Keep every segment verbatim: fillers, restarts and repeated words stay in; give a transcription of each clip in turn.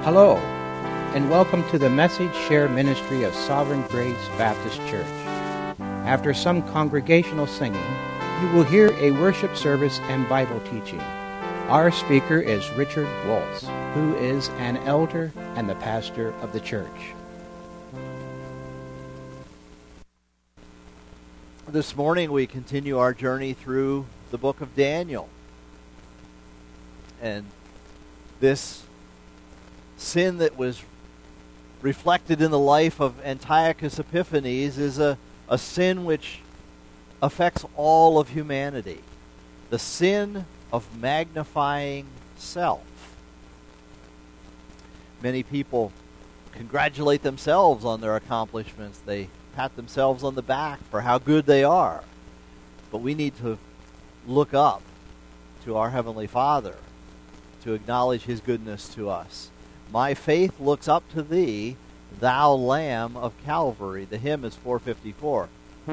Hello, and welcome to the Message Share Ministry of Sovereign Grace Baptist Church. After some congregational singing, you will hear a worship service and Bible teaching. Our speaker is Richard Waltz, who is an elder and the pastor of the church. This morning we continue our journey through the book of Daniel. And this sin that was reflected in the life of Antiochus Epiphanes is a, a sin which affects all of humanity. The sin of magnifying self. Many people congratulate themselves on their accomplishments. They pat themselves on the back for how good they are. But we need to look up to our Heavenly Father to acknowledge His goodness to us. My faith looks up to Thee, Thou Lamb of Calvary. The hymn is four fifty-four.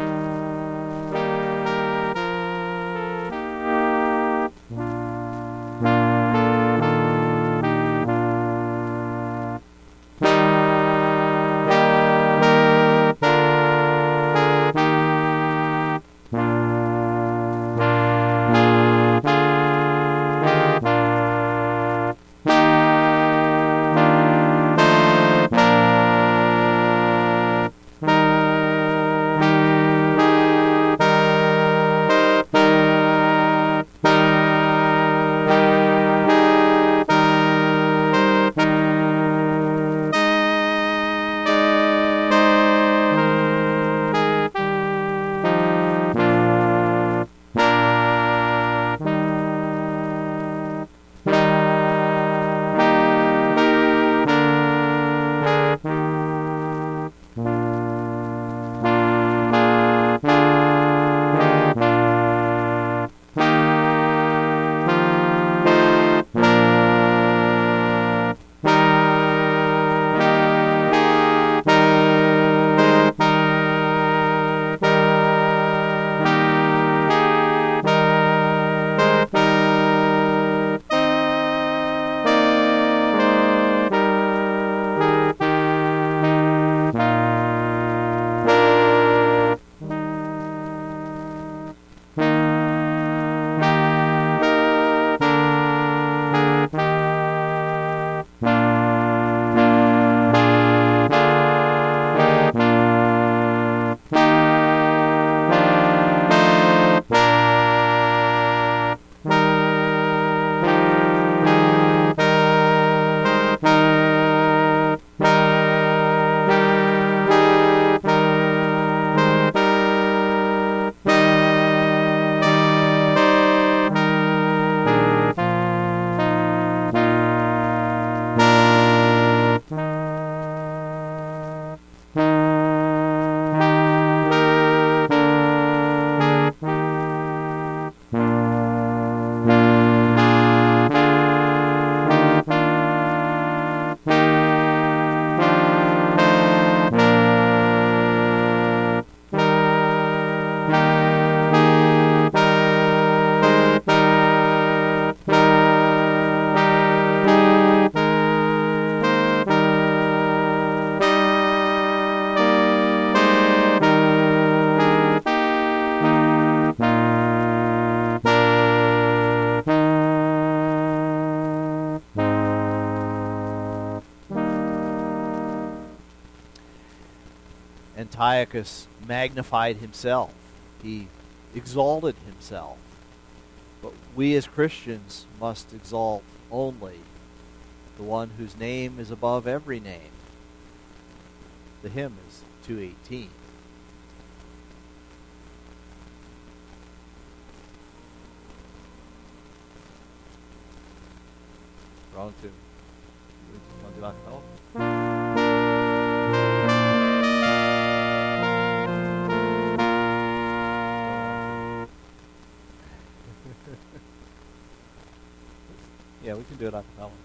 Antiochus magnified himself. He exalted himself. But we as Christians must exalt only the one whose name is above every name. The hymn is two eighteen. Wrong tune. Want to do acapella? Yeah, we can do it on that one.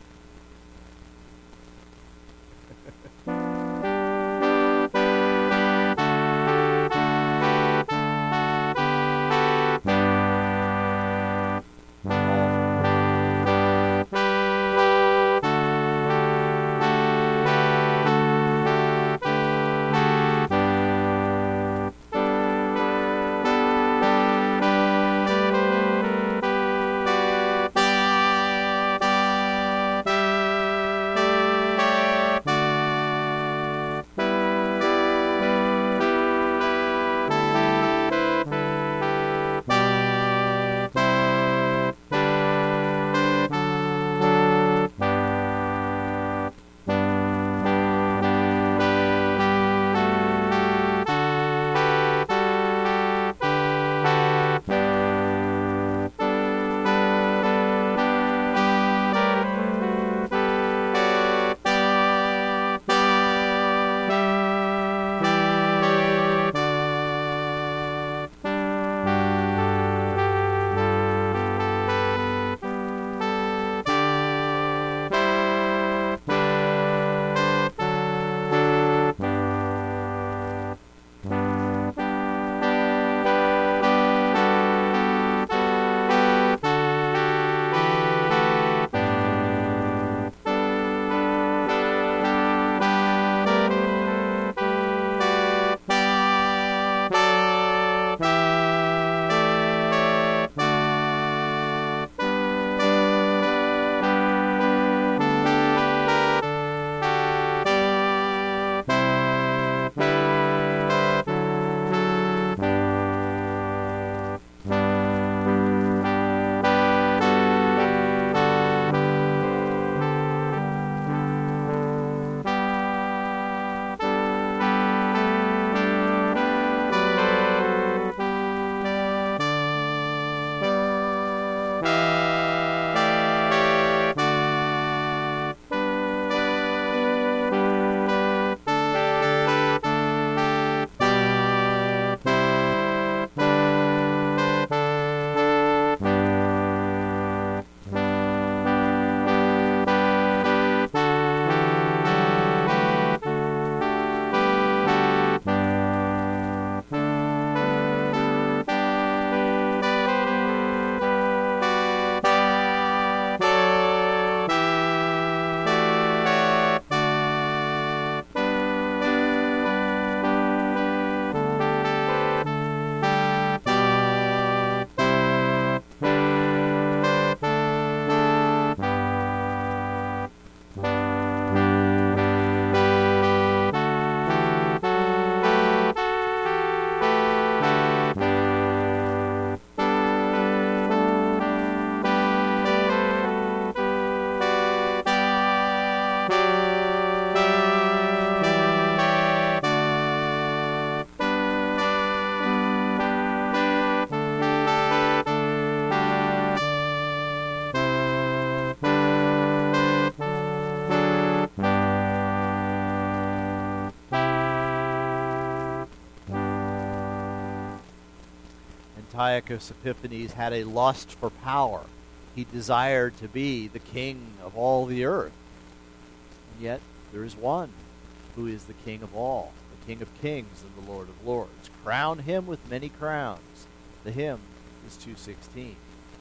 Antiochus Epiphanes had a lust for power. He desired to be the king of all the earth. And yet, there is one who is the King of all, the King of kings and the Lord of lords. Crown him with many crowns. The hymn is two sixteen.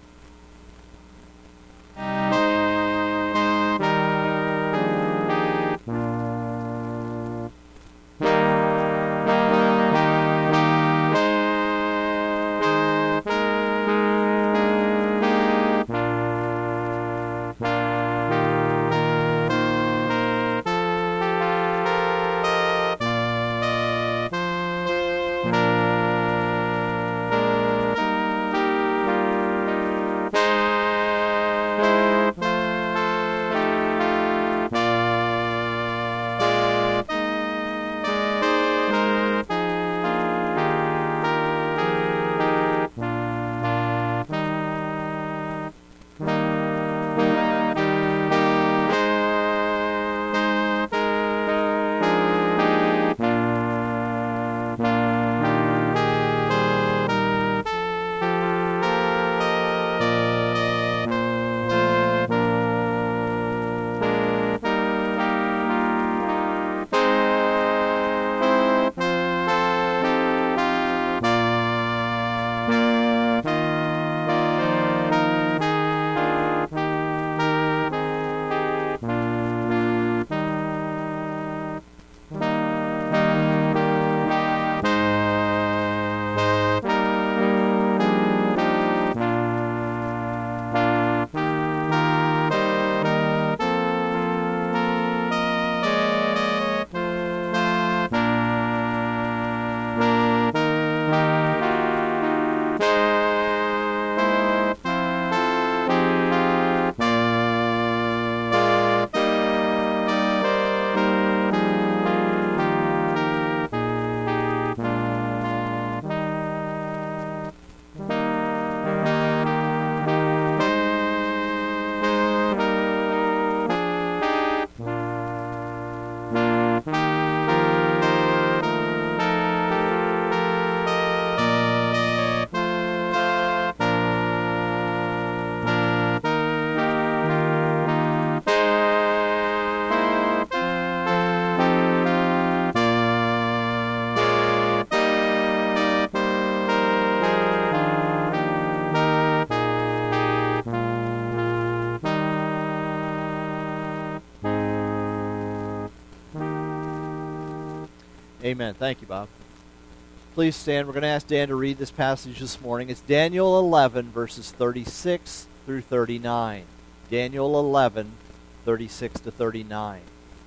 Amen. Thank you, Bob. Please stand. We're going to ask Dan to read this passage this morning. It's Daniel eleven, verses thirty-six through thirty-nine. Daniel eleven, thirty-six to thirty-nine.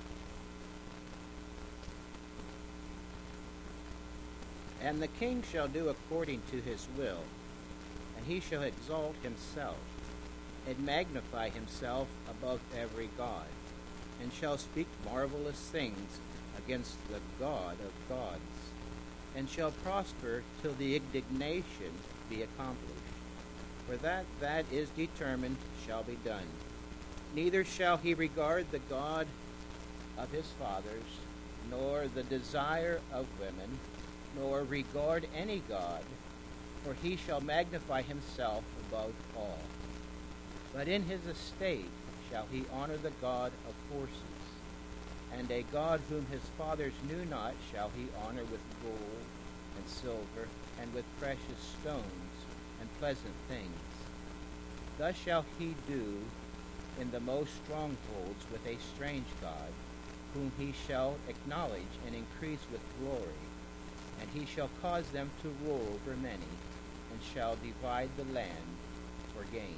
And the king shall do according to his will, and he shall exalt himself, and magnify himself above every god, and shall speak marvelous things against the God of gods, and shall prosper till the indignation be accomplished. For that that is determined shall be done. Neither shall he regard the God of his fathers, nor the desire of women, nor regard any god, for he shall magnify himself above all. But in his estate shall he honor the God of forces, and a God whom his fathers knew not shall he honor with gold and silver, and with precious stones and pleasant things. Thus shall he do in the most strongholds with a strange God, whom he shall acknowledge and increase with glory. And he shall cause them to rule over many, and shall divide the land for gain.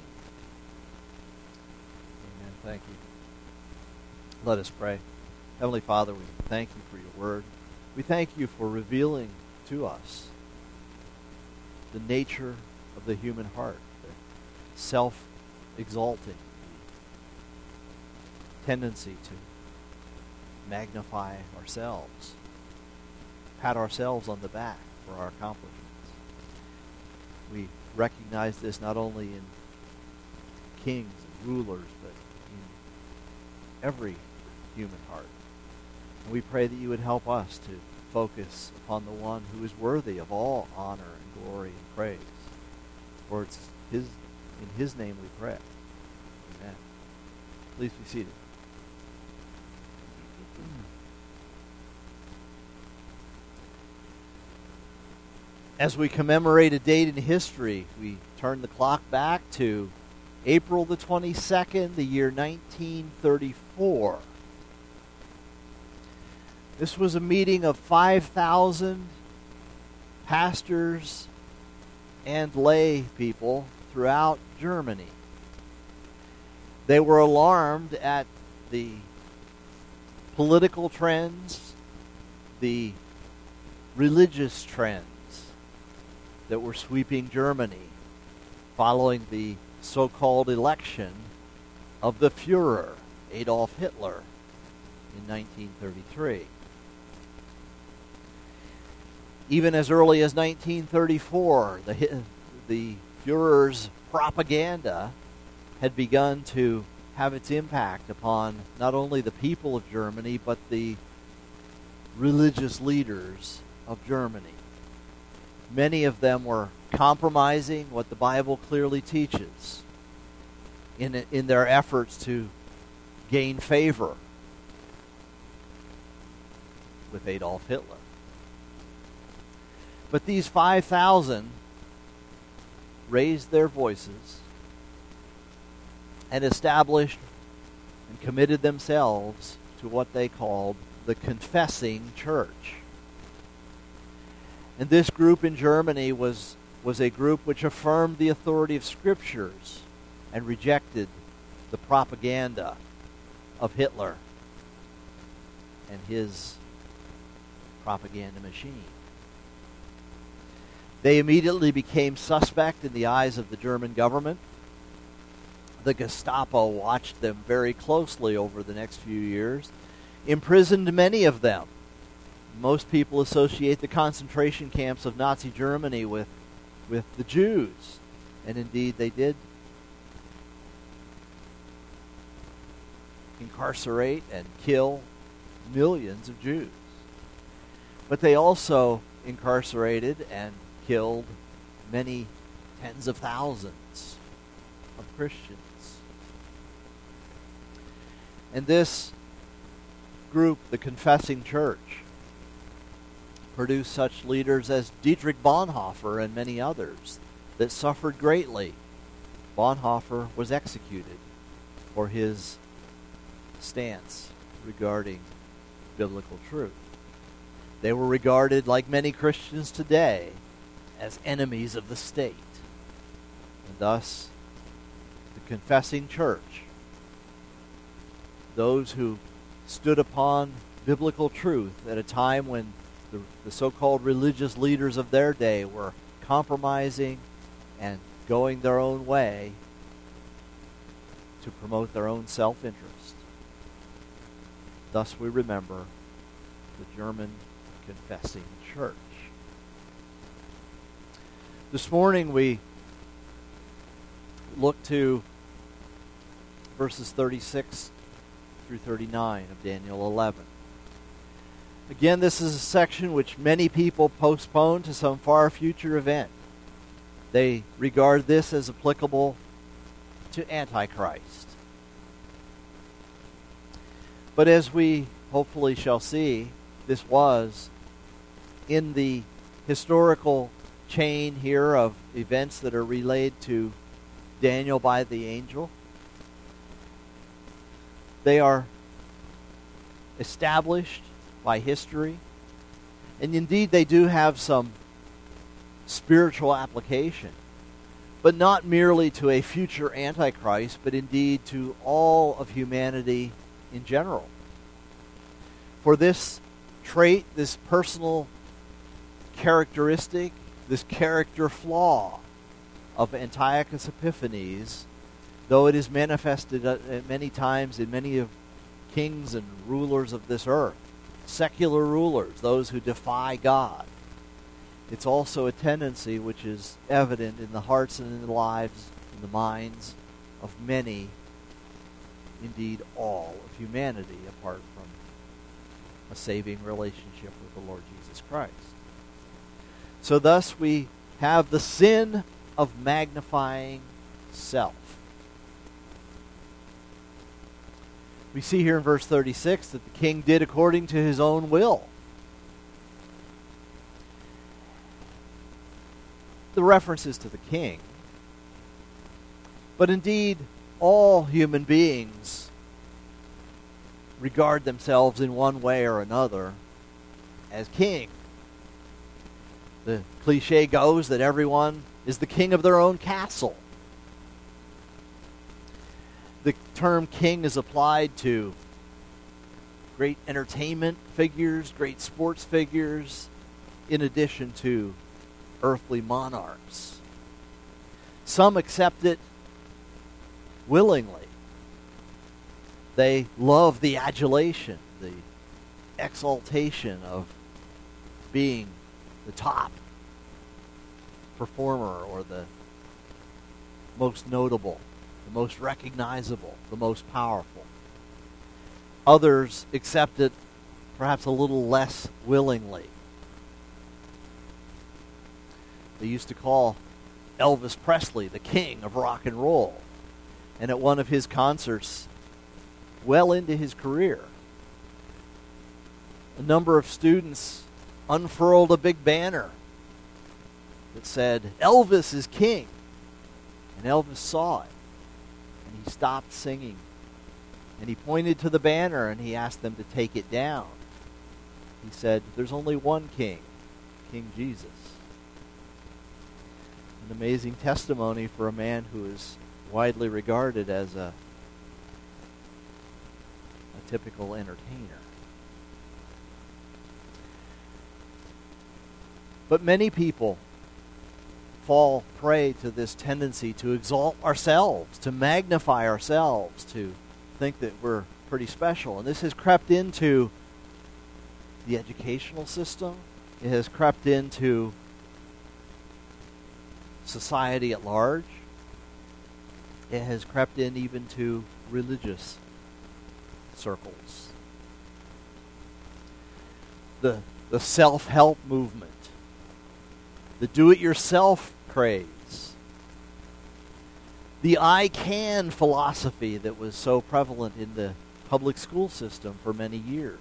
Amen. Thank you. Let us pray. Heavenly Father, we thank you for your word. We thank you for revealing to us the nature of the human heart, the self-exalting tendency to magnify ourselves, pat ourselves on the back for our accomplishments. We recognize this not only in kings and rulers, but in every human heart. And we pray that you would help us to focus upon the one who is worthy of all honor and glory and praise. For it's his, in his name we pray. Amen. Please be seated. As we commemorate a date in history, we turn the clock back to April the twenty-second, the year nineteen thirty-four. This was a meeting of five thousand pastors and lay people throughout Germany. They were alarmed at the political trends, the religious trends that were sweeping Germany following the so-called election of the Führer, Adolf Hitler, in nineteen thirty-three. Even as early as nineteen thirty-four, the, the Führer's propaganda had begun to have its impact upon not only the people of Germany, but the religious leaders of Germany. Many of them were compromising what the Bible clearly teaches in, in their efforts to gain favor with Adolf Hitler. But these five thousand raised their voices and established and committed themselves to what they called the Confessing Church. And this group in Germany was, was a group which affirmed the authority of Scriptures and rejected the propaganda of Hitler and his propaganda machine. They immediately became suspect in the eyes of the German government. The Gestapo watched them very closely over the next few years, imprisoned many of them. Most people associate the concentration camps of Nazi Germany with, with the Jews. And indeed they did incarcerate and kill millions of Jews. But they also incarcerated and killed many tens of thousands of Christians. And this group, the Confessing Church, produced such leaders as Dietrich Bonhoeffer and many others that suffered greatly. Bonhoeffer was executed for his stance regarding biblical truth. They were regarded, like many Christians today, as enemies of the state. And thus, the Confessing Church, those who stood upon biblical truth at a time when the, the so-called religious leaders of their day were compromising and going their own way to promote their own self-interest. Thus we remember the German Confessing Church. This morning we look to verses thirty-six through thirty-nine of Daniel eleven. Again, this is a section which many people postpone to some far future event. They regard this as applicable to Antichrist. But as we hopefully shall see, this was in the historical chain here of events that are relayed to Daniel by the angel. They are established by history, and indeed they do have some spiritual application, but not merely to a future Antichrist, but indeed to all of humanity in general. For this trait, this personal characteristic, this character flaw of Antiochus Epiphanes, though it is manifested many times in many of kings and rulers of this earth, secular rulers, those who defy God, it's also a tendency which is evident in the hearts and in the lives and the minds of many, indeed all of humanity, apart from a saving relationship with the Lord Jesus Christ. So thus we have the sin of magnifying self. We see here in verse thirty-six that the king did according to his own will. The reference is to the king. But indeed, all human beings regard themselves in one way or another as king. The cliche goes that everyone is the king of their own castle. The term king is applied to great entertainment figures, great sports figures, in addition to earthly monarchs. Some accept it willingly. They love the adulation, the exaltation of being the top performer or the most notable, the most recognizable, the most powerful. Others accept it perhaps a little less willingly. They used to call Elvis Presley the king of rock and roll. And at one of his concerts, well into his career, a number of students unfurled a big banner that said, "Elvis is king." And Elvis saw it, and he stopped singing. And he pointed to the banner, and he asked them to take it down. He said, "There's only one king, King Jesus." An amazing testimony for a man who is widely regarded as a, a typical entertainer. But many people fall prey to this tendency to exalt ourselves, to magnify ourselves, to think that we're pretty special. And this has crept into the educational system. It has crept into society at large. It has crept in even to religious circles. The, the self-help movement, the do-it-yourself craze, the I can philosophy that was so prevalent in the public school system for many years.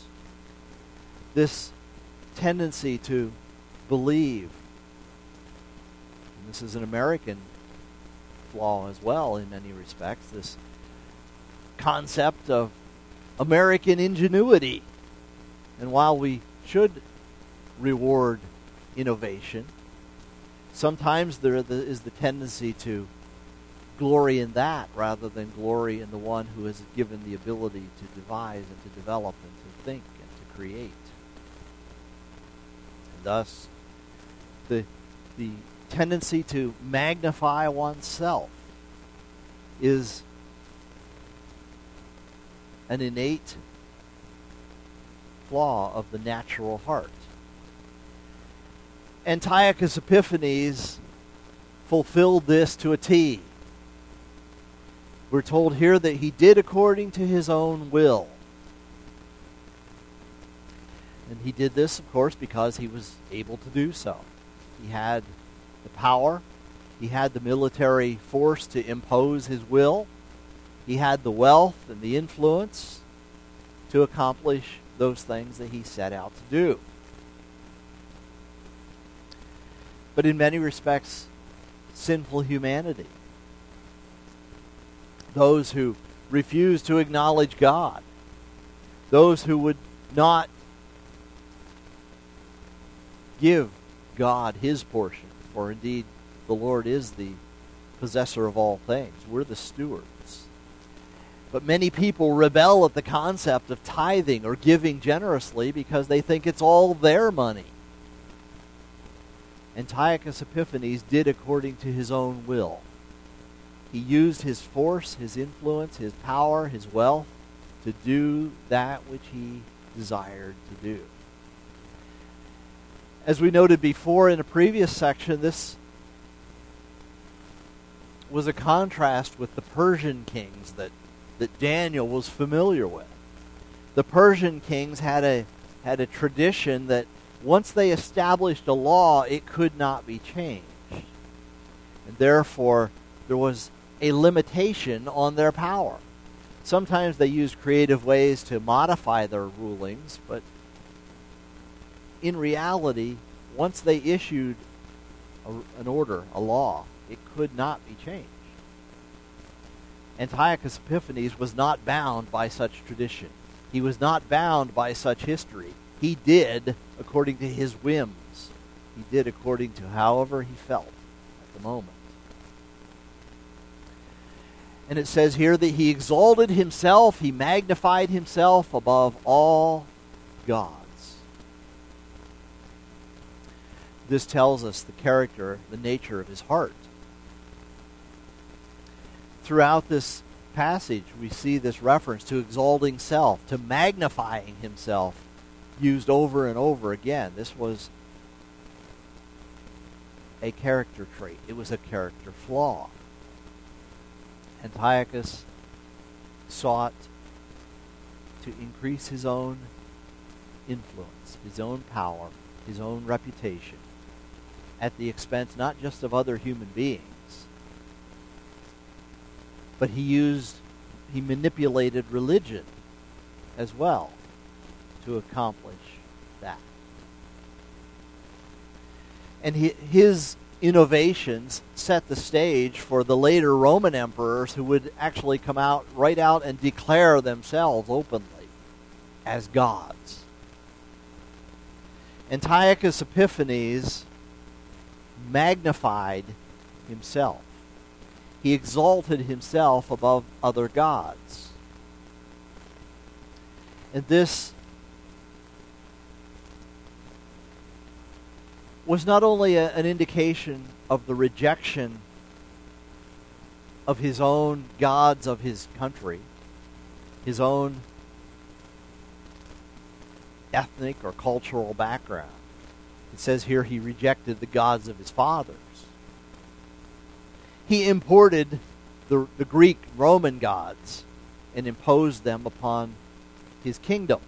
This tendency to believe, and this is an American flaw as well in many respects, this concept of American ingenuity. And while we should reward innovation, sometimes there is the tendency to glory in that rather than glory in the one who has given the ability to devise and to develop and to think and to create. And thus, the the tendency to magnify oneself is an innate flaw of the natural heart. Antiochus Epiphanes fulfilled this to a T. We're told here that he did according to his own will. And he did this, of course, because he was able to do so. He had the power. He had the military force to impose his will. He had the wealth and the influence to accomplish those things that he set out to do. But in many respects, sinful humanity, those who refuse to acknowledge God, those who would not give God his portion, for indeed the Lord is the possessor of all things. We're the stewards. But many people rebel at the concept of tithing or giving generously because they think it's all their money. Antiochus Epiphanes did according to his own will. He used his force, his influence, his power, his wealth to do that which he desired to do. As we noted before in a previous section, this was a contrast with the Persian kings that, that Daniel was familiar with. The Persian kings had a had a tradition that once they established a law, it could not be changed. And therefore, there was a limitation on their power. Sometimes they used creative ways to modify their rulings, but in reality, once they issued a, an order, a law, it could not be changed. Antiochus Epiphanes was not bound by such tradition. He was not bound by such history. He did according to his whims. He did according to however he felt at the moment. And it says here that he exalted himself, he magnified himself above all gods. This tells us the character, the nature of his heart. Throughout this passage, we see this reference to exalting self, to magnifying himself, used over and over again. This was a character trait. It was a character flaw. Antiochus sought to increase his own influence, his own power, his own reputation, at the expense not just of other human beings, but he used, he manipulated religion as well to accomplish that. And he, his innovations set the stage for the later Roman emperors who would actually come out, right out and declare themselves openly as gods. Antiochus Epiphanes magnified himself. He exalted himself above other gods. And this was not only a, an indication of the rejection of his own gods of his country, his own ethnic or cultural background. It says here he rejected the gods of his fathers. He imported the, the Greek Roman gods and imposed them upon his kingdom.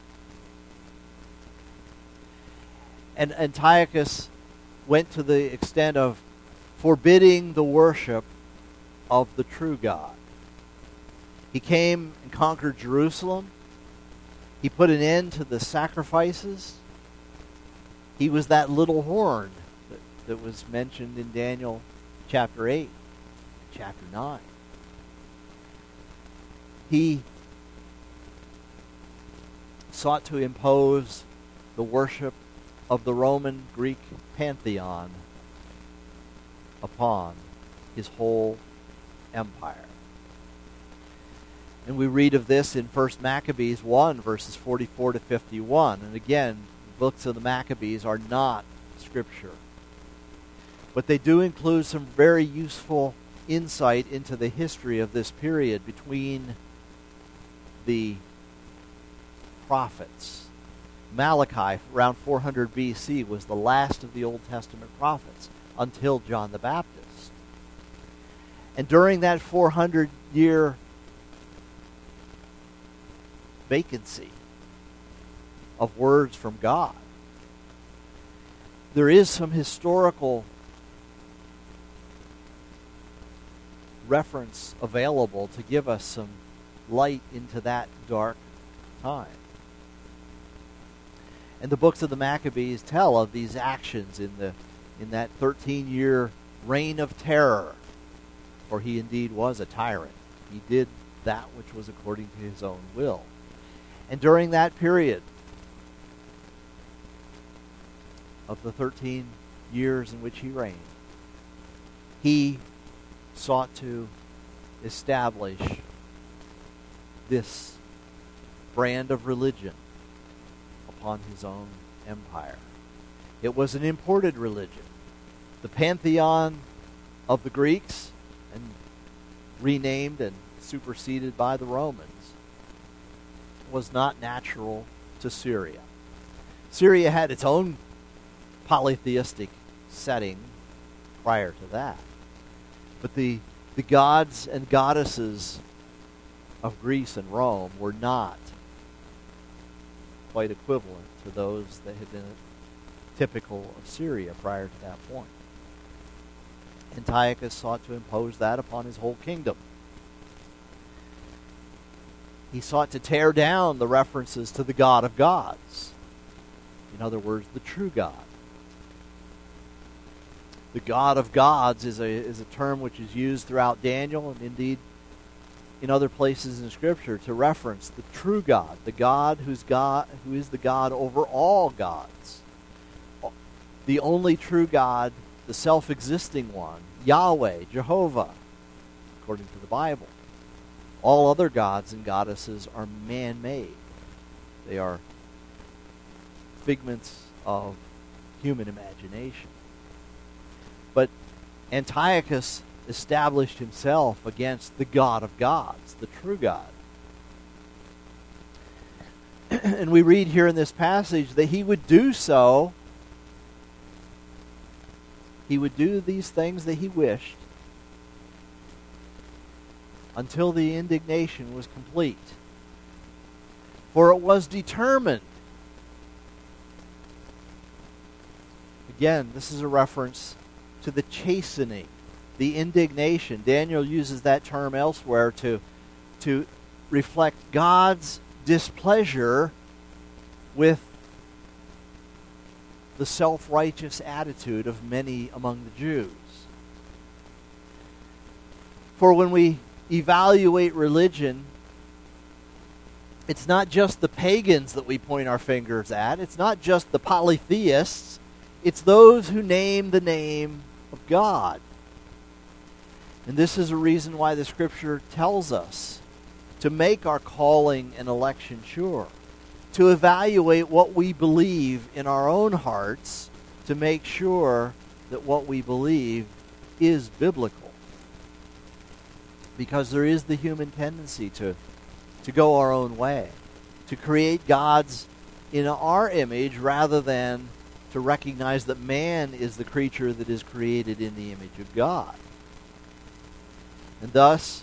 And Antiochus went to the extent of forbidding the worship of the true God. He came and conquered Jerusalem. He put an end to the sacrifices. He was that little horn that, that was mentioned in Daniel chapter eight, chapter nine. He sought to impose the worship of the Roman Greek pantheon upon his whole empire. And we read of this in First Maccabees one, verses forty-four to fifty-one. And again, the books of the Maccabees are not scripture. But they do include some very useful insight into the history of this period between the prophets. Malachi, around four hundred B C, was the last of the Old Testament prophets until John the Baptist. And during that four hundred year vacancy of words from God, there is some historical reference available to give us some light into that dark time. And the books of the Maccabees tell of these actions in the in that thirteen-year reign of terror. For he indeed was a tyrant. He did that which was according to his own will. And during that period of the thirteen years in which he reigned, he sought to establish this brand of religion upon his own empire. It was an imported religion. The pantheon of the Greeks, and renamed and superseded by the Romans, was not natural to Syria. Syria had its own polytheistic setting prior to that. But the, the gods and goddesses of Greece and Rome were not quite equivalent to those that had been typical of Syria prior to that point. Antiochus sought to impose that upon his whole kingdom. He sought to tear down the references to the God of gods. In other words, the true God. The God of gods is a, is a term which is used throughout Daniel and indeed in other places in Scripture to reference the true God, the God who's God, who is the God over all gods. The only true God, the self-existing one, Yahweh, Jehovah, according to the Bible. All other gods and goddesses are man-made. They are figments of human imagination. But Antiochus established himself against the God of gods, the true God. And we read here in this passage that he would do so. He would do these things that he wished until the indignation was complete. For it was determined. Again, this is a reference to the chastening, the indignation. Daniel uses that term elsewhere to, to reflect God's displeasure with the self-righteous attitude of many among the Jews. For when we evaluate religion, it's not just the pagans that we point our fingers at. It's not just the polytheists. It's those who name the name of God. And this is a reason why the Scripture tells us to make our calling and election sure, to evaluate what we believe in our own hearts, to make sure that what we believe is biblical. Because there is the human tendency to, to go our own way, to create gods in our image rather than to recognize that man is the creature that is created in the image of God. And thus,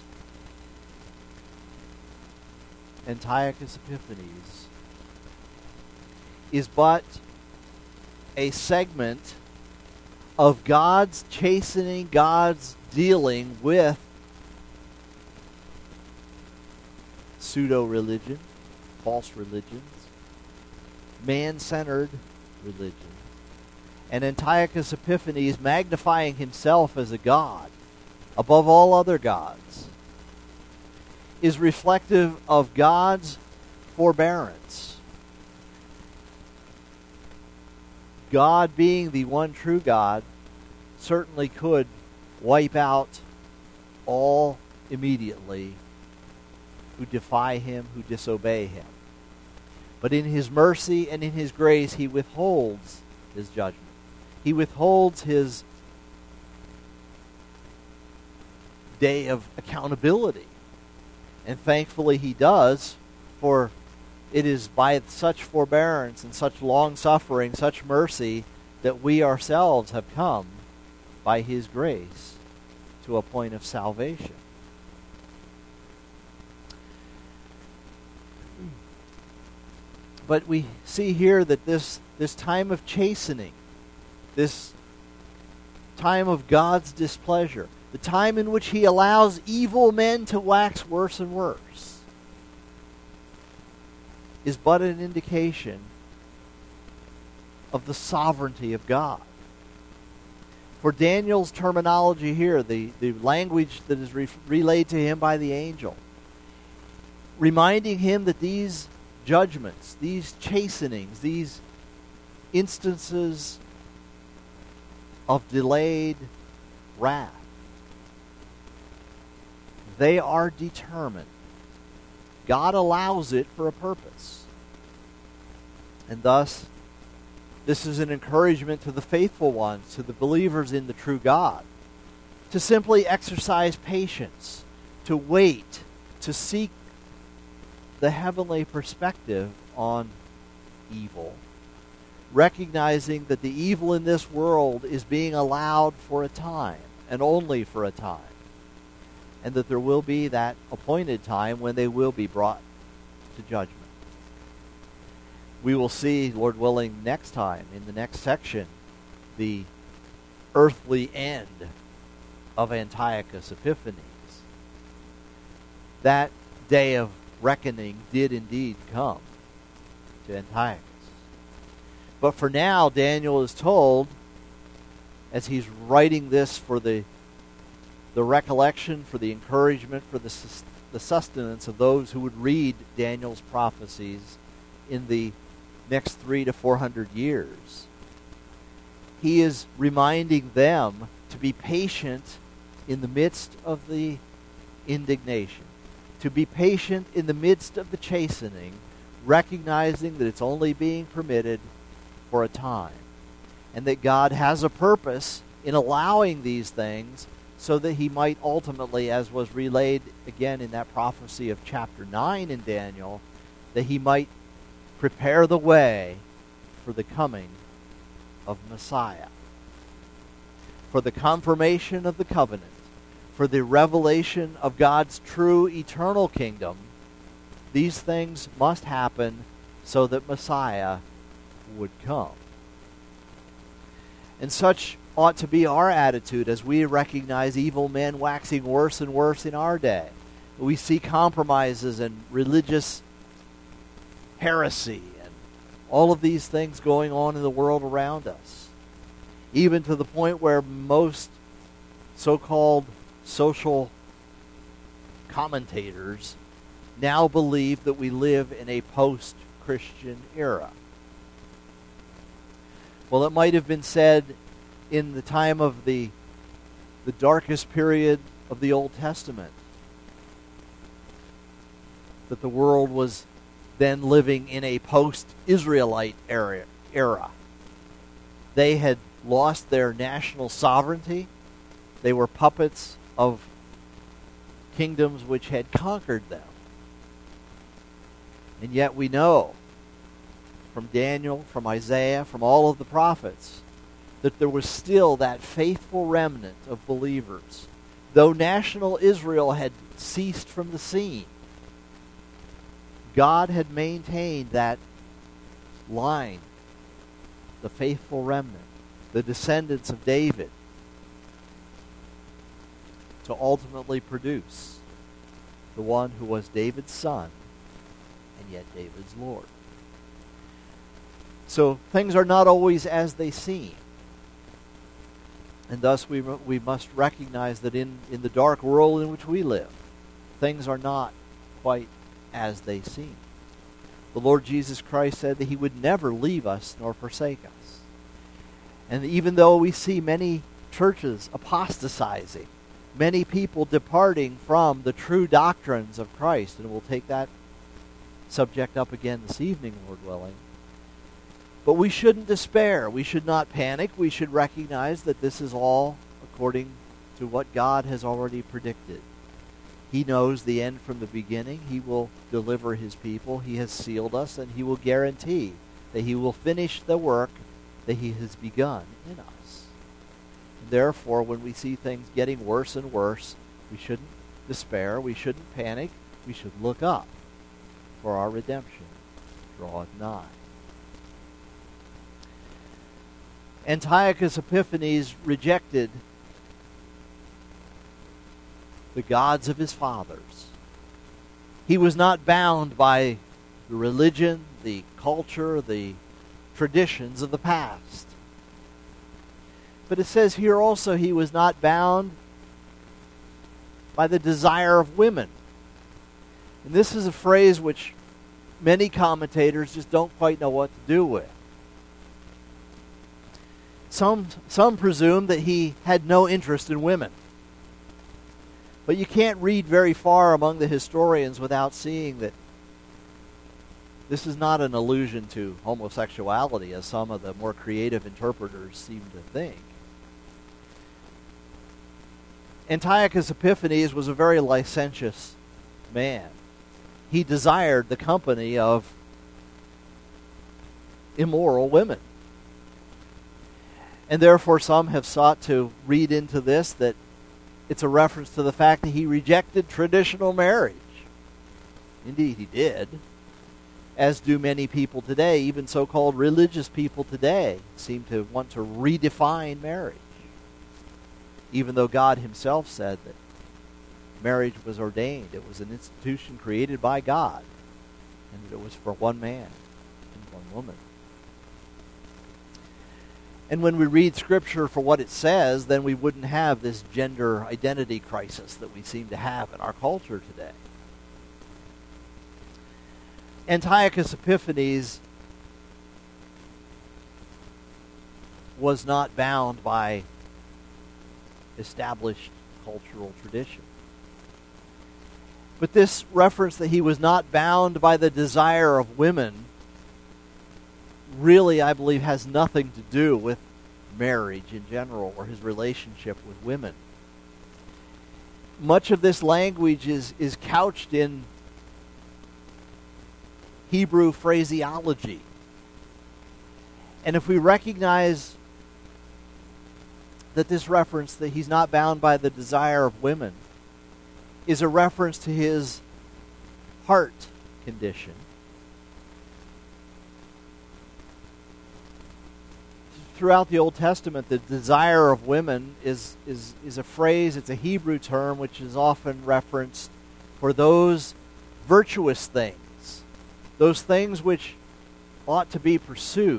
Antiochus Epiphanes is but a segment of God's chastening, God's dealing with pseudo-religion, false religions, man-centered religion. And Antiochus Epiphanes, magnifying himself as a god above all other gods, is reflective of God's forbearance. God, being the one true God, certainly could wipe out all immediately who defy him, who disobey him. But in his mercy and in his grace, he withholds his judgment. He withholds his day of accountability. And thankfully he does, for it is by such forbearance and such long-suffering, such mercy, that we ourselves have come by his grace to a point of salvation. But we see here that this, this time of chastening, this time of God's displeasure, the time in which he allows evil men to wax worse and worse, is but an indication of the sovereignty of God. For Daniel's terminology here, the, the language that is re- relayed to him by the angel, reminding him that these judgments, these chastenings, these instances of delayed wrath, they are determined. God allows it for a purpose. And thus, this is an encouragement to the faithful ones, to the believers in the true God, to simply exercise patience, to wait, to seek the heavenly perspective on evil, recognizing that the evil in this world is being allowed for a time, and only for a time, and that there will be that appointed time when they will be brought to judgment. We will see, Lord willing, next time, in the next section, the earthly end of Antiochus Epiphanes. That day of reckoning did indeed come to Antiochus. But for now, Daniel is told, as he's writing this for the, the recollection, for the encouragement, for the, the sustenance of those who would read Daniel's prophecies in the next three to four hundred years, he is reminding them to be patient in the midst of the indignation, to be patient in the midst of the chastening, recognizing that it's only being permitted for a time, and that God has a purpose in allowing these things so that he might ultimately, as was relayed again in that prophecy of chapter nine in Daniel, that he might prepare the way for the coming of Messiah, for the confirmation of the covenant, for the revelation of God's true eternal kingdom. These things must happen so that Messiah would come. And such ought to be our attitude as we recognize evil men waxing worse and worse in our day. We see compromises and religious heresy and all of these things going on in the world around us, even to the point where most so-called social commentators now believe that we live in a post-Christian era. Well, it might have been said in the time of the, the darkest period of the Old Testament that the world was then living in a post-Israelite era. era. They had lost their national sovereignty. They were puppets of kingdoms which had conquered them. And yet we know from Daniel, from Isaiah, from all of the prophets, that there was still that faithful remnant of believers. Though national Israel had ceased from the scene, God had maintained that line, the faithful remnant, the descendants of David, to ultimately produce the one who was David's son and yet David's Lord. So things are not always as they seem. And thus we we must recognize that in, in the dark world in which we live, things are not quite as they seem. The Lord Jesus Christ said that he would never leave us nor forsake us. And even though we see many churches apostatizing, many people departing from the true doctrines of Christ, and we'll take that subject up again this evening, Lord willing, but we shouldn't despair. We should not panic. We should recognize that this is all according to what God has already predicted. He knows the end from the beginning. He will deliver his people. He has sealed us, and he will guarantee that he will finish the work that he has begun in us. And therefore, when we see things getting worse and worse, we shouldn't despair. We shouldn't panic. We should look up, for our redemption draweth nigh. Antiochus Epiphanes rejected the gods of his fathers. He was not bound by the religion, the culture, the traditions of the past. But it says here also he was not bound by the desire of women. And this is a phrase which many commentators just don't quite know what to do with. Some, some presume that he had no interest in women. But you can't read very far among the historians without seeing that this is not an allusion to homosexuality, as some of the more creative interpreters seem to think. Antiochus Epiphanes was a very licentious man. He desired the company of immoral women. And therefore some have sought to read into this that it's a reference to the fact that he rejected traditional marriage. Indeed, he did. As do many people today, even so-called religious people today, seem to want to redefine marriage. even though God himself said that marriage was ordained. It was an institution created by God, and that it was for one man and one woman. And when we read Scripture for what it says, then we wouldn't have this gender identity crisis that we seem to have in our culture today. Antiochus Epiphanes was not bound by established cultural tradition. But this reference that he was not bound by the desire of women really, I believe, has nothing to do with marriage in general or his relationship with women. Much of this language is, is couched in Hebrew phraseology. And if we recognize that this reference, that he's not bound by the desire of women, is a reference to his heart condition, throughout the Old Testament, the desire of women is, is, is a phrase, it's a Hebrew term which is often referenced for those virtuous things, those things which ought to be pursued.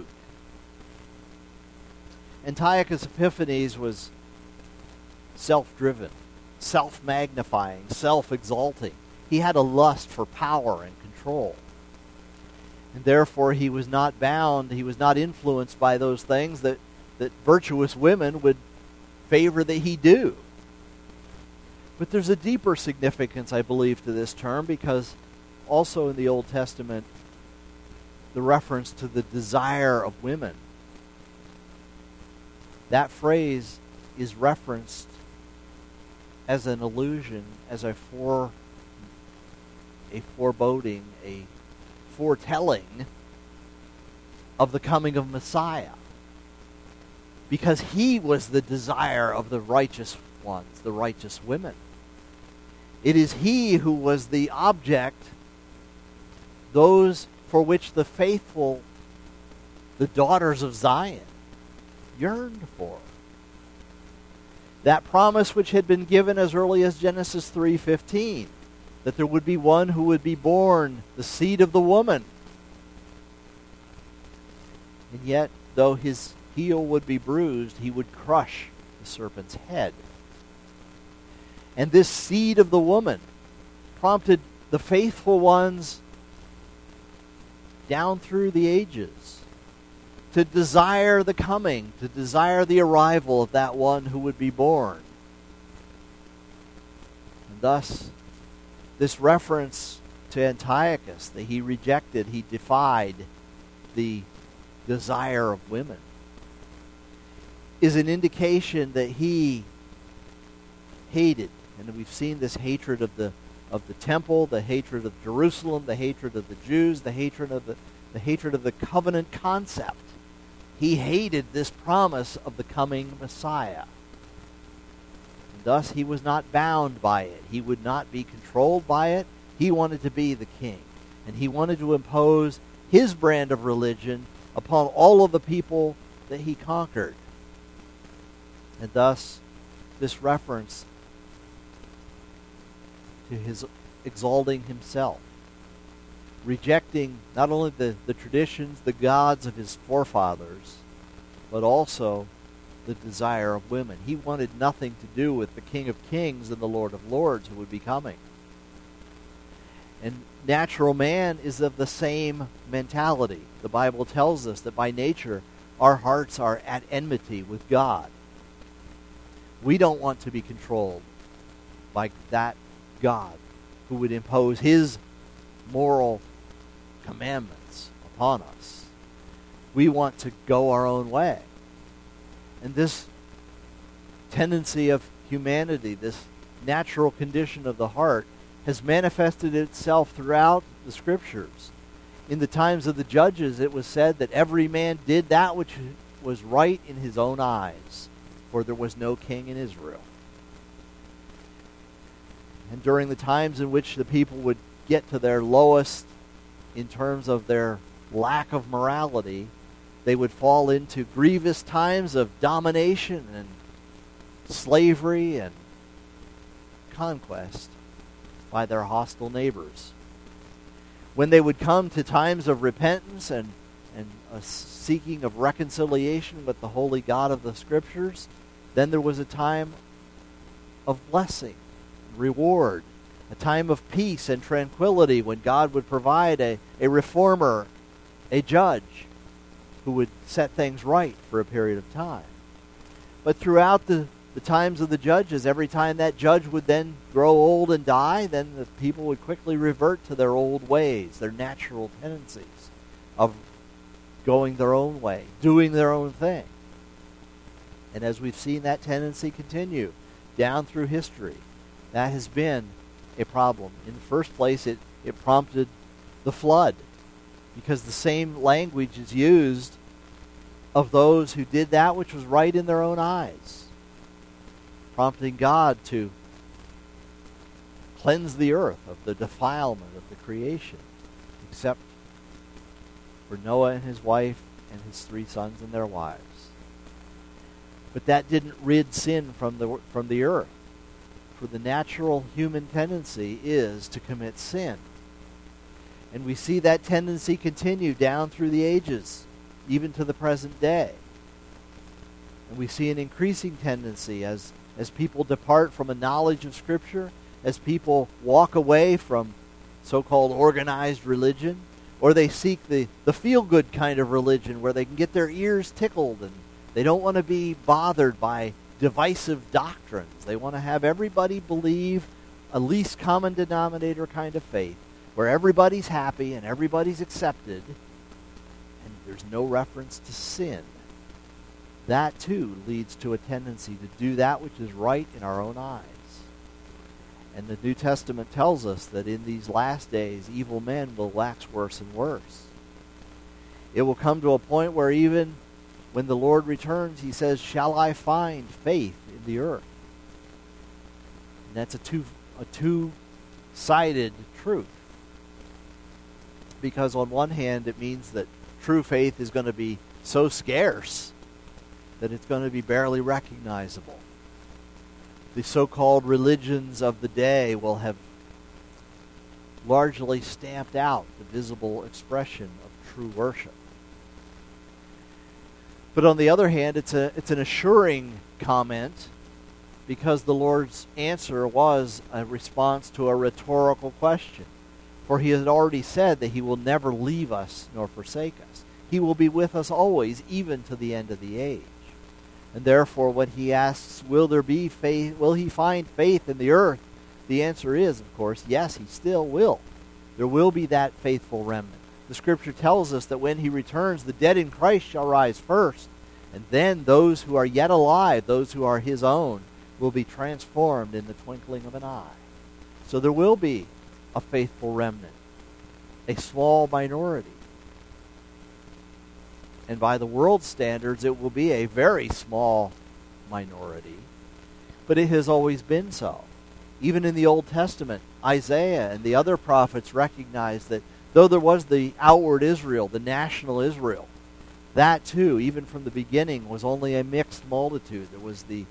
Antiochus Epiphanes was self-driven, self-magnifying, self-exalting. He had a lust for power and control. And therefore he was not bound, he was not influenced by those things that, that virtuous women would favor that he do. But there's a deeper significance, I believe, to this term, because also in the Old Testament, the reference to the desire of women, that phrase is referenced as an allusion, as a fore, a foreboding, a foretelling of the coming of Messiah. Because he was the desire of the righteous ones, the righteous women. It is he who was the object, those for which the faithful, the daughters of Zion, yearned for. That promise which had been given as early as Genesis three fifteen, that there would be one who would be born, the seed of the woman. And yet, though his heel would be bruised, he would crush the serpent's head. And this seed of the woman prompted the faithful ones down through the ages to desire the coming, to desire the arrival of that one who would be born. And thus, this reference to Antiochus, that he rejected, he defied the desire of women, is an indication that he hated, and we've seen this hatred of the of the temple, the hatred of Jerusalem, the hatred of the Jews, the hatred of the, the hatred of the covenant concept. He hated this promise of the coming Messiah. And thus he was not bound by it. He would not be controlled by it. He wanted to be the king. And he wanted to impose his brand of religion upon all of the people that he conquered. And thus, this reference to his exalting himself, rejecting not only the, the traditions, the gods of his forefathers, but also the desire of women. He wanted nothing to do with the King of Kings and the Lord of Lords who would be coming. And natural man is of the same mentality. The Bible tells us that by nature, our hearts are at enmity with God. We don't want to be controlled by that God who would impose his moral commandments upon us. We want to go our own way. And this tendency of humanity, this natural condition of the heart, has manifested itself throughout the Scriptures. In the times of the judges, it was said that every man did that which was right in his own eyes, for there was no king in Israel. And during the times in which the people would get to their lowest in terms of their lack of morality, they would fall into grievous times of domination and slavery and conquest by their hostile neighbors. When they would come to times of repentance and, and a seeking of reconciliation with the holy God of the Scriptures, then there was a time of blessing, reward, a time of peace and tranquility when God would provide a, a reformer, a judge, who would set things right for a period of time. But throughout the, the times of the judges, every time that judge would then grow old and die, then the people would quickly revert to their old ways, their natural tendencies of going their own way, doing their own thing. And as we've seen that tendency continue down through history, that has been a problem. In the first place, it, it prompted the flood, because the same language is used of those who did that which was right in their own eyes, prompting God to cleanse the earth of the defilement of the creation, except for Noah and his wife and his three sons and their wives. But that didn't rid sin from the from the earth. For the natural human tendency is to commit sin. And we see that tendency continue down through the ages, even to the present day. And we see an increasing tendency as, as people depart from a knowledge of Scripture, as people walk away from so-called organized religion, or they seek the, the feel-good kind of religion where they can get their ears tickled and they don't want to be bothered by divisive doctrines. They want to have everybody believe a least common denominator kind of faith, where everybody's happy and everybody's accepted, and there's no reference to sin. That, too, leads to a tendency to do that which is right in our own eyes. And the New Testament tells us that in these last days, evil men will wax worse and worse. It will come to a point where even when the Lord returns, he says, "Shall I find faith in the earth?" And that's a two a two-sided truth. Because on one hand, it means that true faith is going to be so scarce that it's going to be barely recognizable. The so-called religions of the day will have largely stamped out the visible expression of true worship. But on the other hand, it's a it's an assuring comment, because the Lord's answer was a response to a rhetorical question. For he had already said that he will never leave us nor forsake us. He will be with us always, even to the end of the age. And therefore, when he asks, will there be faith, will he find faith in the earth? The answer is, of course, yes, he still will. There will be that faithful remnant. The Scripture tells us that when he returns, the dead in Christ shall rise first, and then those who are yet alive, those who are his own, will be transformed in the twinkling of an eye. So there will be a faithful remnant, a small minority. And by the world's standards, it will be a very small minority, but it has always been so. Even in the Old Testament, Isaiah and the other prophets recognized that though there was the outward Israel, the national Israel, that too, even from the beginning, was only a mixed multitude. There was the,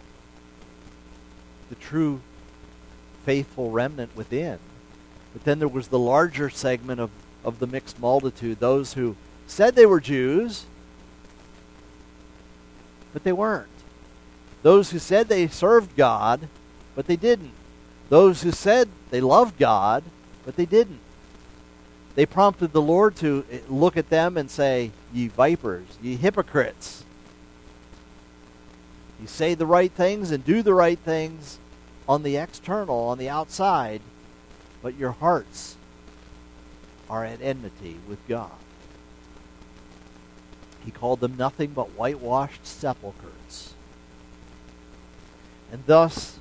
the true faithful remnant within. But then there was the larger segment of, of the mixed multitude, those who said they were Jews, but they weren't. Those who said they served God, but they didn't. Those who said they loved God, but they didn't. They prompted the Lord to look at them and say, "Ye vipers, ye hypocrites. You say the right things and do the right things on the external, on the outside, but your hearts are at enmity with God." He called them nothing but whitewashed sepulchres. And thus,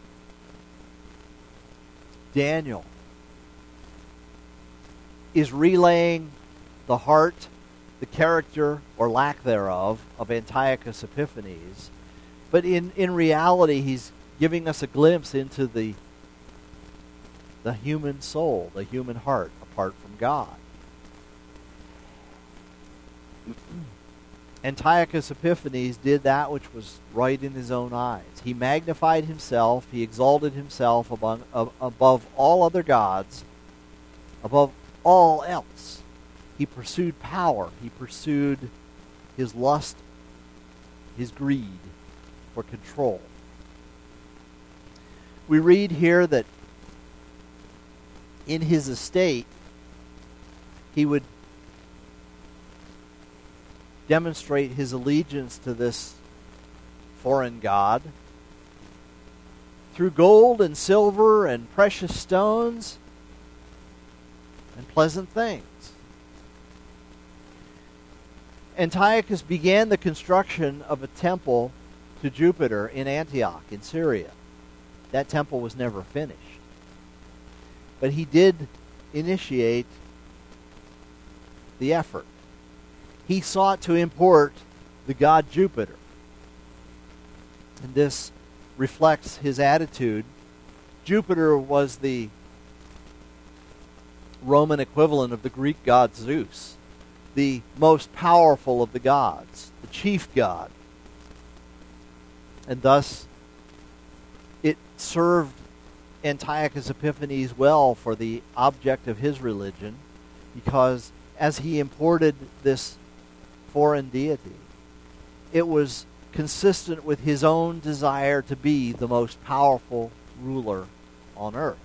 Daniel is relaying the heart, the character, or lack thereof, of Antiochus Epiphanes. But in, in reality, he's giving us a glimpse into the, the human soul, the human heart, apart from God. Antiochus Epiphanes did that which was right in his own eyes. He magnified himself, he exalted himself above, above all other gods, above all else. He pursued power, he pursued his lust, his greed for control. We read here that in his estate, he would demonstrate his allegiance to this foreign god through gold and silver and precious stones and pleasant things. Antiochus began the construction of a temple to Jupiter in Antioch in Syria. That temple was never finished. But he did initiate the effort. He sought to import the god Jupiter. And this reflects his attitude. Jupiter was the Roman equivalent of the Greek god Zeus, the most powerful of the gods, the chief god. And thus, it served Antiochus Epiphanes well for the object of his religion, because as he imported this foreign deity, it was consistent with his own desire to be the most powerful ruler on earth.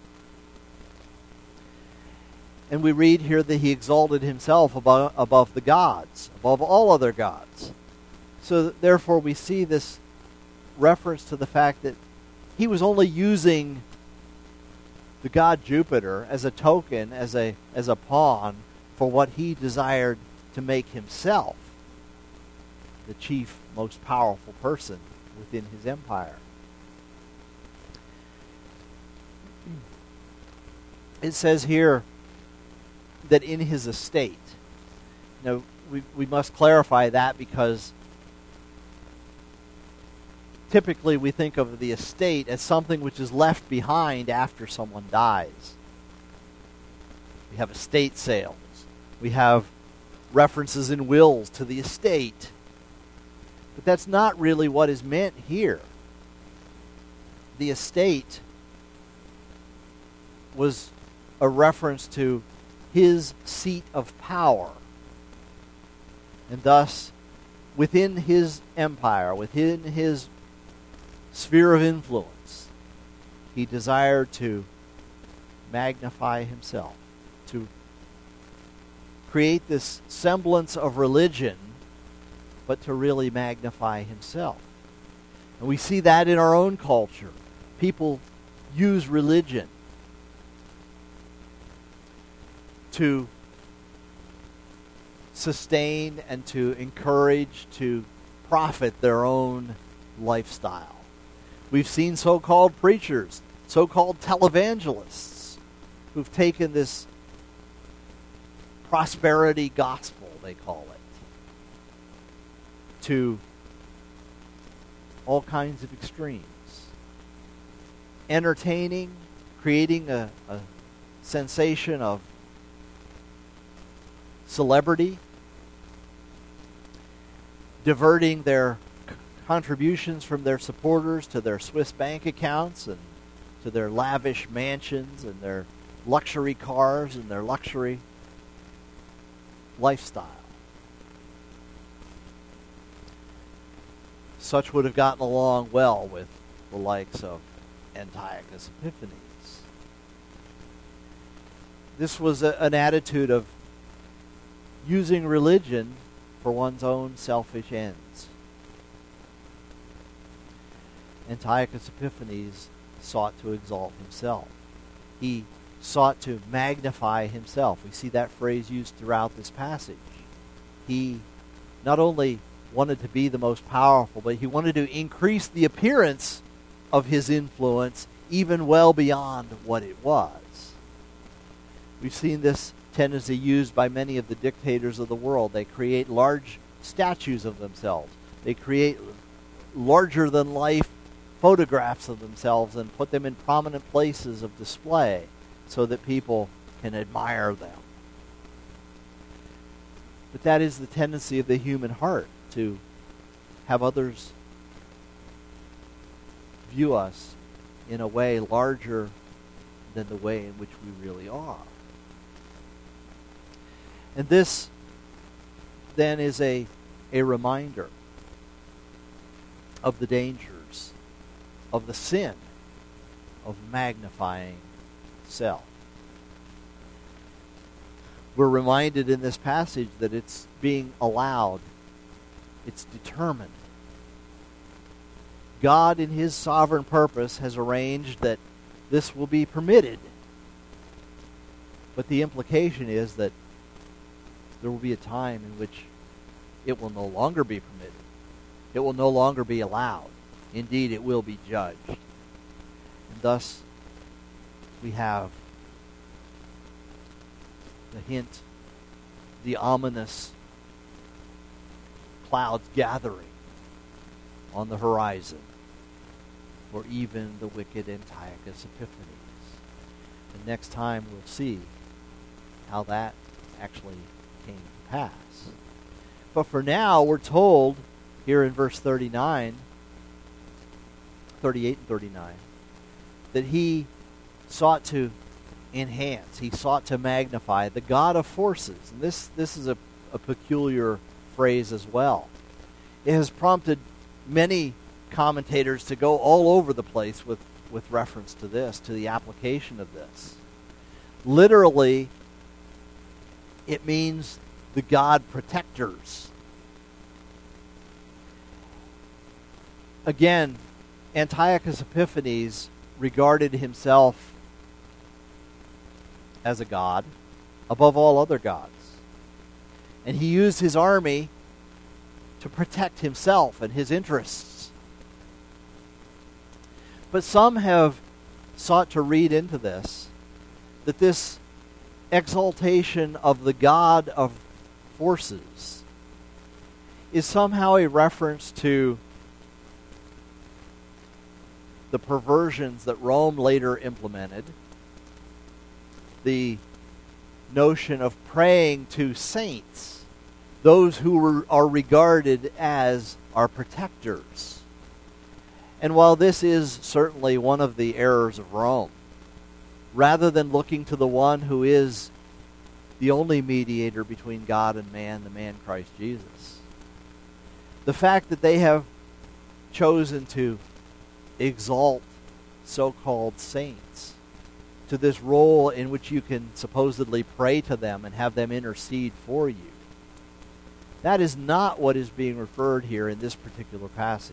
And we read here that he exalted himself above, above the gods, above all other gods. So that therefore we see this reference to the fact that he was only using the god Jupiter as a token, as a as a pawn for what he desired to make himself the chief, most powerful person within his empire. It says here that in his estate. Now, we, we must clarify that, because typically we think of the estate as something which is left behind after someone dies. We have estate sales. We have references in wills to the estate. But that's not really what is meant here. The estate was a reference to his seat of power. And thus, within his empire, within his sphere of influence, he desired to magnify himself, to create this semblance of religion, but to really magnify himself. And we see that in our own culture. People use religion to sustain and to encourage, to profit their own lifestyle. We've seen so-called preachers, so-called televangelists, who've taken this prosperity gospel, they call it, to all kinds of extremes. Entertaining, creating a, a sensation of celebrity, diverting their c- contributions from their supporters to their Swiss bank accounts and to their lavish mansions and their luxury cars and their luxury lifestyle. Such would have gotten along well with the likes of Antiochus Epiphanes. This was a, an attitude of using religion for one's own selfish ends. Antiochus Epiphanes sought to exalt himself. He sought to magnify himself. We see that phrase used throughout this passage. He not only wanted to be the most powerful, but he wanted to increase the appearance of his influence even well beyond what it was. We've seen this tendency used by many of the dictators of the world. They create large statues of themselves. They create larger-than-life photographs of themselves and put them in prominent places of display so that people can admire them. But that is the tendency of the human heart, to have others view us in a way larger than the way in which we really are. And this then is a, a reminder of the dangers of the sin of magnifying self. We're reminded in this passage that it's being allowed, it's determined. God, in his sovereign purpose, has arranged that this will be permitted. But the implication is that there will be a time in which it will no longer be permitted. It will no longer be allowed. Indeed, it will be judged. And thus, we have the hint, the ominous clouds gathering on the horizon for even the wicked Antiochus Epiphanes. And next time we'll see how that actually came to pass. But for now, we're told here in verse thirty-nine, thirty-eight and thirty-nine, that he sought to enhance, he sought to magnify the God of forces. And this, this is a, a peculiar phrase as well. It has prompted many commentators to go all over the place with, with reference to this, to the application of this. Literally, it means the God protectors. Again, Antiochus Epiphanes regarded himself as a god above all other gods. And he used his army to protect himself and his interests. But some have sought to read into this that this exaltation of the God of forces is somehow a reference to the perversions that Rome later implemented, the notion of praying to saints, those who were, are regarded as our protectors. And while this is certainly one of the errors of Rome, rather than looking to the one who is the only mediator between God and man, the man Christ Jesus, the fact that they have chosen to exalt so-called saints to this role in which you can supposedly pray to them and have them intercede for you, that is not what is being referred here in this particular passage.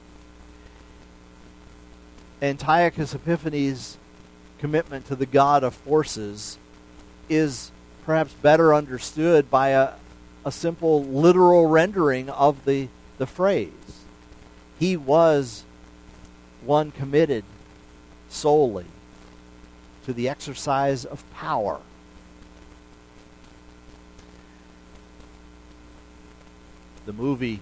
Antiochus Epiphanes' commitment to the God of forces is perhaps better understood by a, a simple literal rendering of the, the phrase. He was one committed solely to the exercise of power. The movie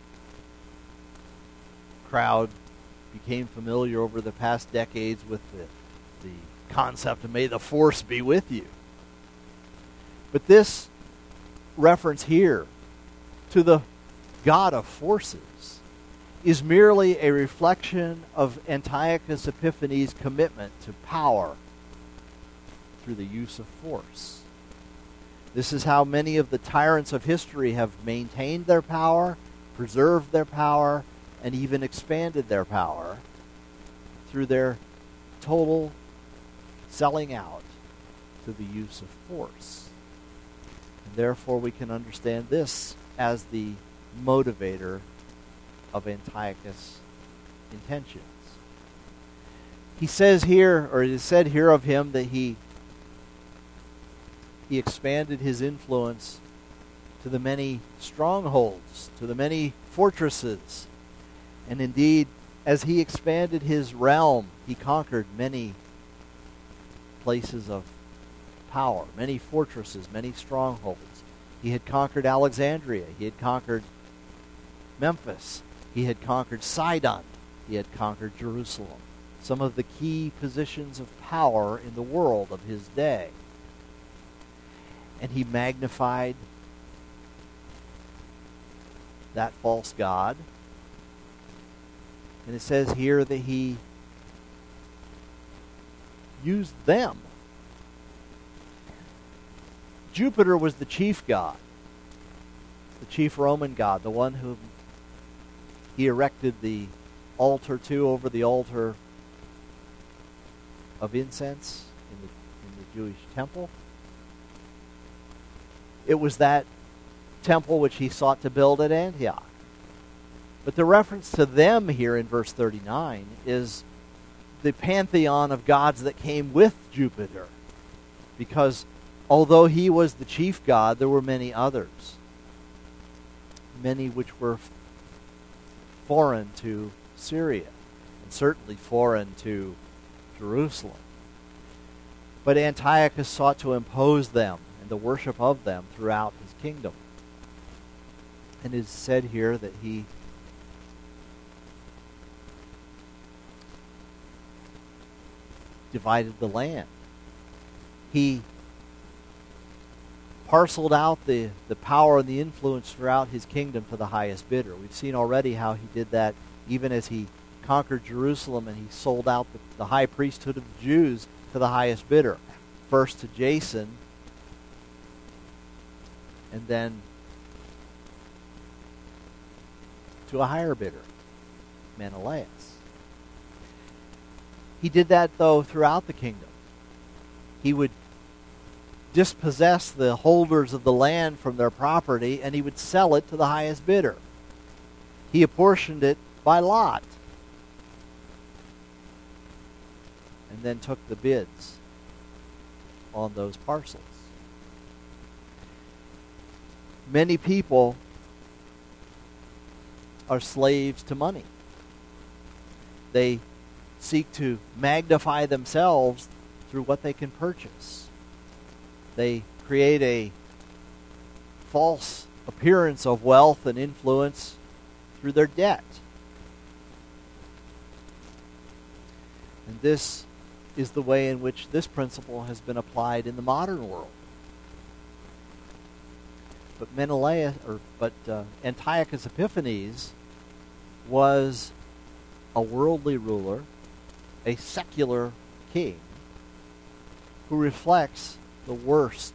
crowd became familiar over the past decades with the, the concept of may the force be with you. But this reference here to the God of forces is merely a reflection of Antiochus Epiphanes' commitment to power through the use of force. This is how many of the tyrants of history have maintained their power, preserved their power, and even expanded their power through their total selling out to the use of force. And therefore, we can understand this as the motivator of Antiochus' intentions. He says here, or it is said here of him, that he he expanded his influence to the many strongholds, to the many fortresses. And indeed, as he expanded his realm, he conquered many places of power, many fortresses, many strongholds. He had conquered Alexandria. He had conquered Memphis. He had conquered Sidon. He had conquered Jerusalem. Some of the key positions of power in the world of his day. And he magnified that false god. And it says here that he used them. Jupiter was the chief god, the chief Roman god, the one whom he erected the altar to over the altar of incense in the, in the Jewish temple. It was that temple which he sought to build at Antioch. But the reference to them here in verse thirty-nine is the pantheon of gods that came with Jupiter. Because although he was the chief god, there were many others. Many which were foreign to Syria, and certainly foreign to Jerusalem. But Antiochus sought to impose them and the worship of them throughout his kingdom. And it is said here that he divided the land. He parceled out the, the power and the influence throughout his kingdom to the highest bidder. We've seen already how he did that even as he conquered Jerusalem and he sold out the, the high priesthood of the Jews to the highest bidder. First to Jason, and then to a higher bidder, Menelaus. He did that, though, throughout the kingdom. He would dispossess the holders of the land from their property, and he would sell it to the highest bidder. He apportioned it by lot, and then took the bids on those parcels. Many people are slaves to money. They seek to magnify themselves through what they can purchase. They create a false appearance of wealth and influence through their debt. And this is the way in which this principle has been applied in the modern world. But Menelaus, or but uh, Antiochus Epiphanes was a worldly ruler, a secular king, who reflects the worst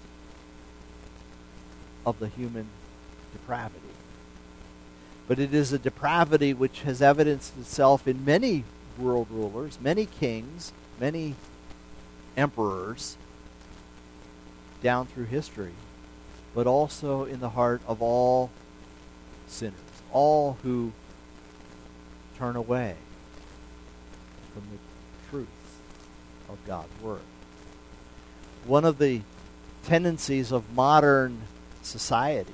of the human depravity. But it is a depravity which has evidenced itself in many world rulers, many kings, many emperors down through history, but also in the heart of all sinners, all who turn away from the truth of God's Word. One of the tendencies of modern society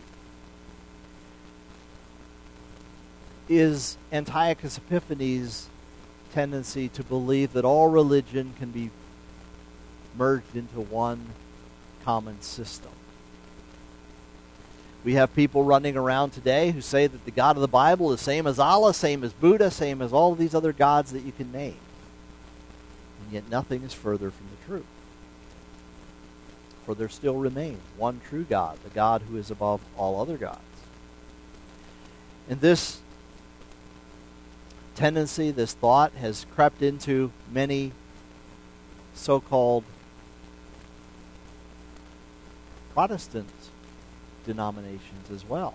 is Antiochus Epiphanes' tendency to believe that all religion can be merged into one common system. We have people running around today who say that the God of the Bible is same as Allah, same as Buddha, same as all of these other gods that you can name. And yet nothing is further from the truth. For there still remains one true God, the God who is above all other gods. And this tendency, this thought, has crept into many so-called Protestant denominations as well.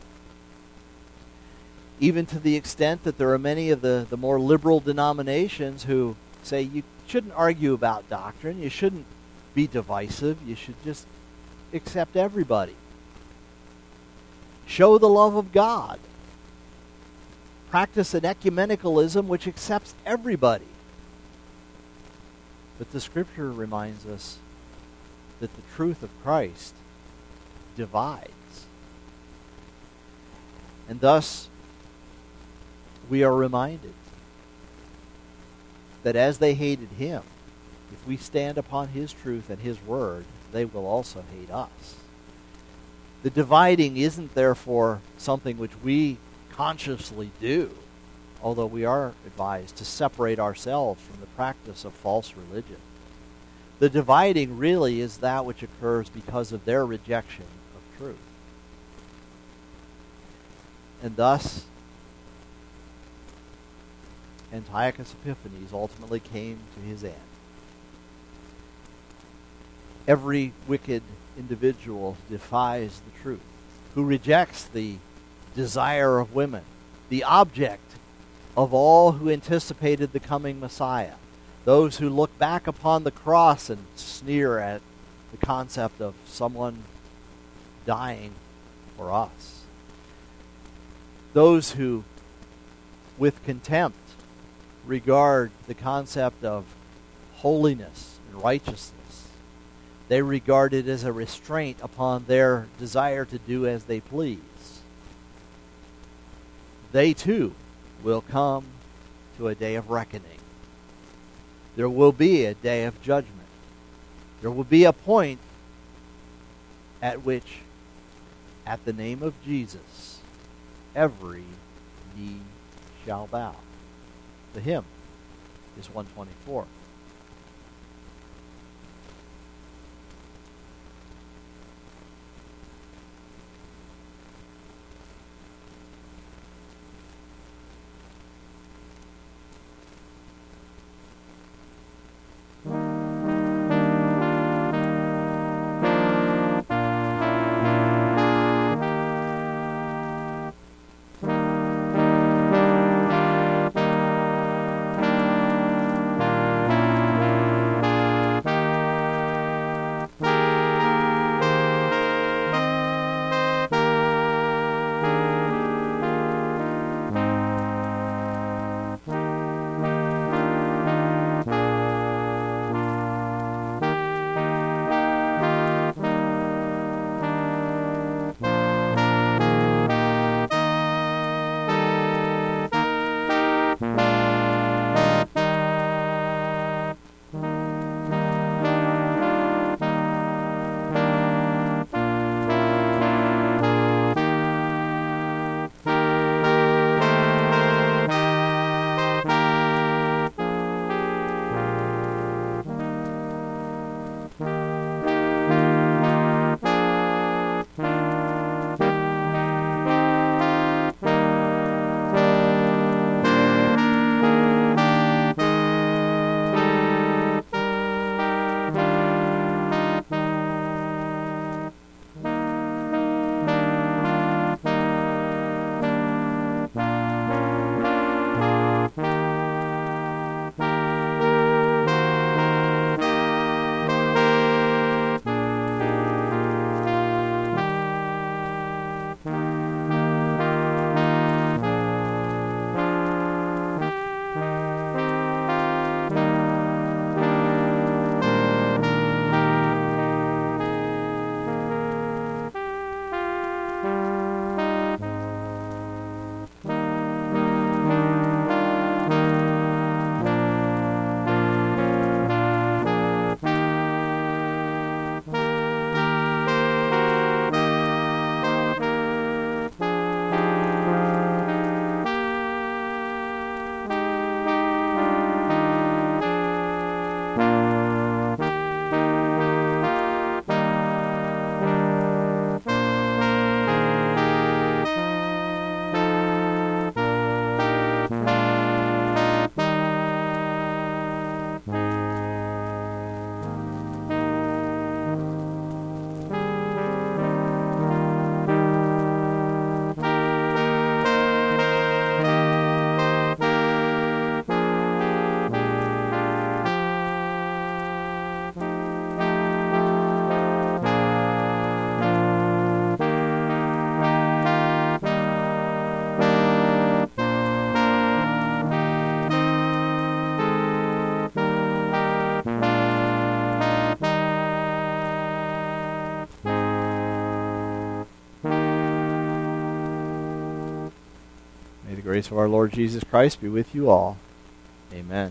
Even to the extent that there are many of the, the more liberal denominations who say you shouldn't argue about doctrine, you shouldn't be divisive, you should just accept everybody. Show the love of God. Practice an ecumenicalism which accepts everybody. But the Scripture reminds us that the truth of Christ divides. And thus, we are reminded that as they hated him, if we stand upon his truth and his word, they will also hate us. The dividing isn't therefore something which we consciously do, although we are advised to separate ourselves from the practice of false religion. The dividing really is that which occurs because of their rejection of truth. And thus, Antiochus Epiphanes ultimately came to his end. Every wicked individual defies the truth, who rejects the desire of women, the object of all who anticipated the coming Messiah, those who look back upon the cross and sneer at the concept of someone dying for us, those who, with contempt, regard the concept of holiness and righteousness. They regard it as a restraint upon their desire to do as they please. They too will come to a day of reckoning. There will be a day of judgment. There will be a point at which, at the name of Jesus, every knee shall bow. The hymn is one twenty-four. grace of our Lord Jesus Christ be with you all. Amen.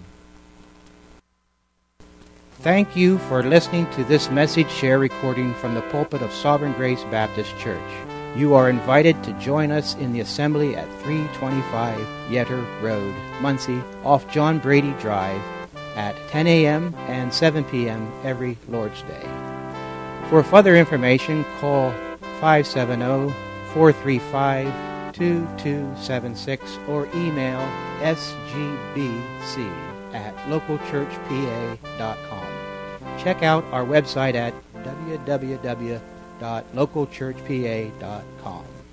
Thank you for listening to this message share recording from the pulpit of Sovereign Grace Baptist Church. You are invited to join us in the assembly at three twenty-five Yetter Road, Muncie, off John Brady Drive at ten a.m. and seven p.m. every Lord's Day. For further information, call five seven zero, four three five, two two seven six or email s g b c at local church p a dot com. Check out our website at w w w dot local church p a dot com.